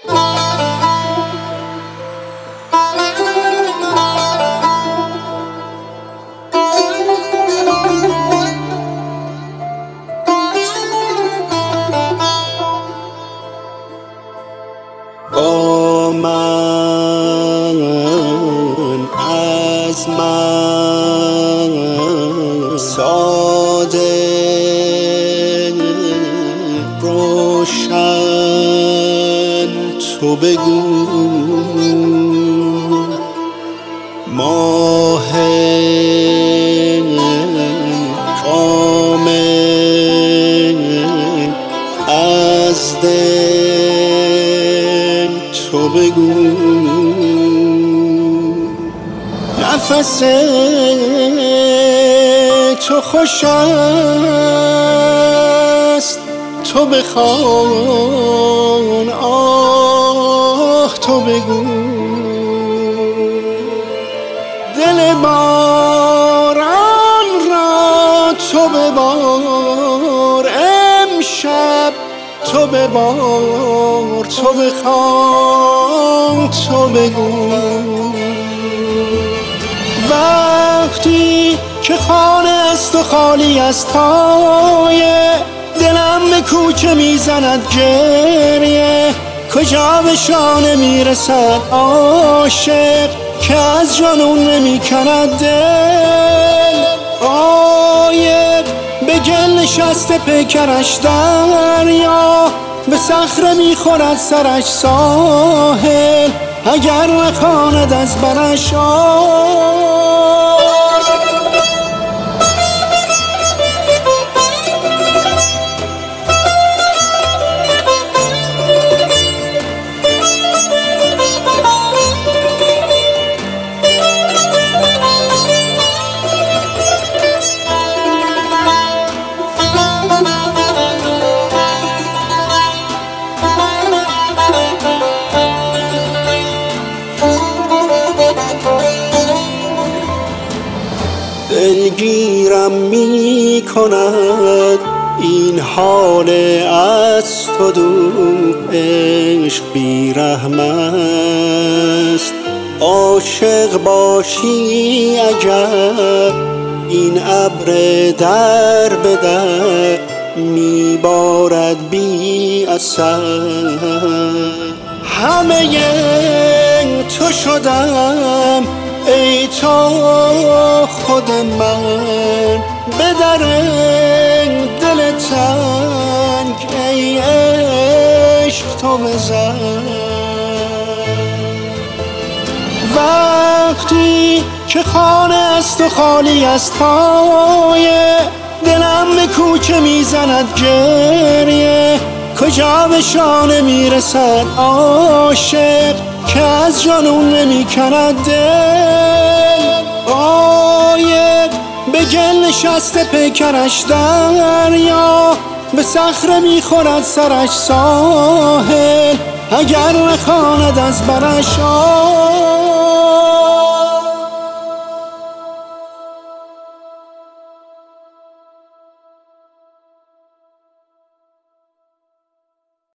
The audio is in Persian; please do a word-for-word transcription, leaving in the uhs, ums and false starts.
با من از من ساده روشن تو بگو، ماه کامل از دل تو بگو، نفس تو خوش است تو بخوان، آه تو بگو، دل باران را تو ببار، امشب تو ببار، تو بخوان تو بگو، وقتی که خانه است و خالی از پای دلم به کوچه میزند گریه، کجا به شانه میرسد عاشق که از جنون نمیکند دل، عایق به گل نشسته پیکرش دریا، به صخره میخورد سرش ساحل، اگر نخواند از برش آه. دلگیرم می کند این حال از تو دور، عشق بی رحم است، عاشق باشی اگر این ابر در به در می بارد بی اثر، همه تو شدم ای تو خود من، به در دل تنگ ای عشق تو بزن، وقتی که خانه است و خالی از پای دلم به کوچه میزند گریه، کجا به شانه میرسد عاشق که از جنون نمیکند دل، عایق به گل نشسته پیکرش دریا، به صخره میخورد سرش ساحل، اگر نخواند از برش آه.